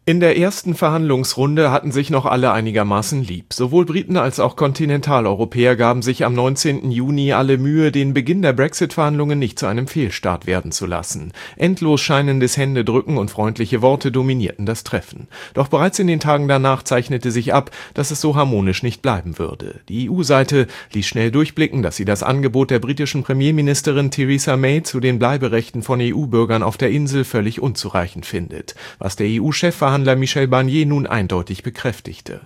In der ersten Verhandlungsrunde hatten sich noch alle einigermaßen lieb. Sowohl Briten als auch Kontinentaleuropäer gaben sich am 19. Juni alle Mühe, den Beginn der Brexit-Verhandlungen nicht zu einem Fehlstart werden zu lassen. Endlos scheinendes Händedrücken und freundliche Worte dominierten das Treffen. Doch bereits in den Tagen danach zeichnete sich ab, dass es so harmonisch nicht bleiben würde. Die EU-Seite ließ schnell durchblicken, dass sie das Angebot der britischen Premierministerin Theresa May zu den Bleiberechten von EU-Bürgern auf der Insel völlig unzureichend findet. Was der EU-Chefverhandler Michel Barnier nun eindeutig bekräftigte.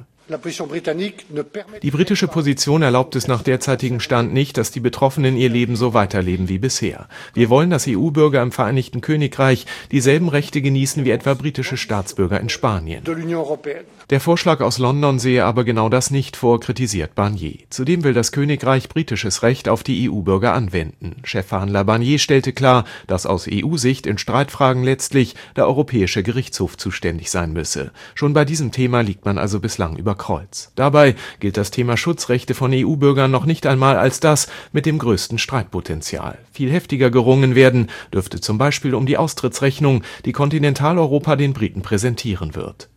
Die britische Position erlaubt es nach derzeitigem Stand nicht, dass die Betroffenen ihr Leben so weiterleben wie bisher. Wir wollen, dass EU-Bürger im Vereinigten Königreich dieselben Rechte genießen wie etwa britische Staatsbürger in Spanien. Der Vorschlag aus London sehe aber genau das nicht vor, kritisiert Barnier. Zudem will das Königreich britisches Recht auf die EU-Bürger anwenden. Chefverhandler Barnier stellte klar, dass aus EU-Sicht in Streitfragen letztlich der Europäische Gerichtshof zuständig sein müsse. Schon bei diesem Thema liegt man also bislang über Kreuz. Dabei gilt das Thema Schutzrechte von EU-Bürgern noch nicht einmal als das mit dem größten Streitpotenzial. Viel heftiger gerungen werden dürfte zum Beispiel um die Austrittsrechnung, die Kontinentaleuropa den Briten präsentieren wird.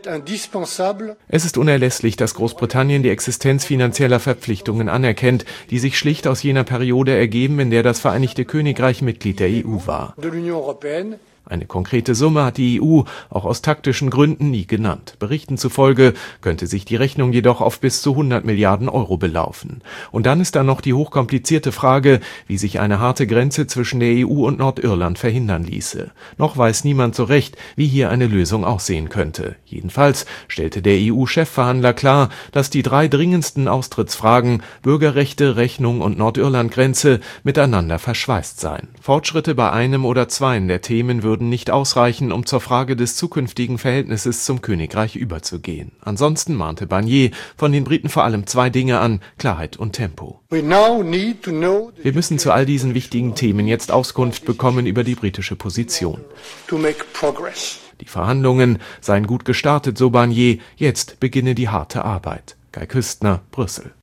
Es ist unerlässlich, dass Großbritannien die Existenz finanzieller Verpflichtungen anerkennt, die sich schlicht aus jener Periode ergeben, in der das Vereinigte Königreich Mitglied der EU war. Eine konkrete Summe hat die EU auch aus taktischen Gründen nie genannt. Berichten zufolge könnte sich die Rechnung jedoch auf bis zu 100 Milliarden Euro belaufen. Und dann ist da noch die hochkomplizierte Frage, wie sich eine harte Grenze zwischen der EU und Nordirland verhindern ließe. Noch weiß niemand so recht, wie hier eine Lösung aussehen könnte. Jedenfalls stellte der EU-Chefverhandler klar, dass die drei dringendsten Austrittsfragen Bürgerrechte, Rechnung und Nordirland-Grenze miteinander verschweißt seien. Fortschritte bei einem oder zweien der Themen würden nicht ausreichen, um zur Frage des zukünftigen Verhältnisses zum Königreich überzugehen. Ansonsten mahnte Barnier von den Briten vor allem zwei Dinge an: Klarheit und Tempo. Wir müssen zu all diesen wichtigen Themen jetzt Auskunft bekommen über die britische Position. Die Verhandlungen seien gut gestartet, so Barnier, jetzt beginne die harte Arbeit. Kai Küstner, Brüssel.